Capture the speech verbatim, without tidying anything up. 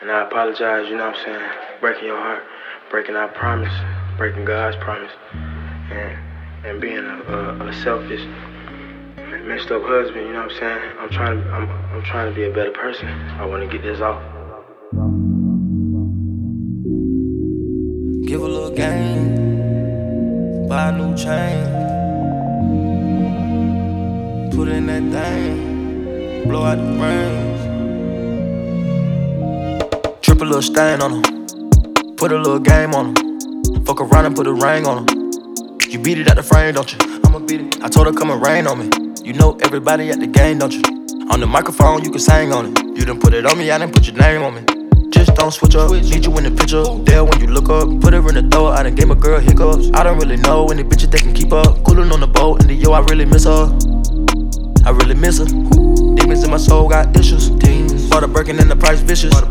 And I apologize, you know what I'm saying? Breaking your heart, breaking our promise, breaking God's promise, and and being a, a, a selfish, messed up husband, you know what I'm saying? I'm trying to I'm I'm trying to be a better person. I wanna get this off. Give a little game, buy a new chain, put in that thing, blow out the brains. Trip a little stain on her, put a little game on her. Fuck around and put a ring on her. You beat it out the frame, don't you? I'ma beat it. I told her come and rain on me. You know everybody at the game, don't you? On the microphone, you can sing on it. You done put it on me, I done put your name on me. Just don't switch up, need you in the picture. There when you look up, put her in the throat. I done gave my girl hiccups. I don't really know any bitches that can keep up. Coolin' on the boat, and the yo, I really miss her. I really miss her. Demons in my soul got issues. Bought a Birkin and the price vicious.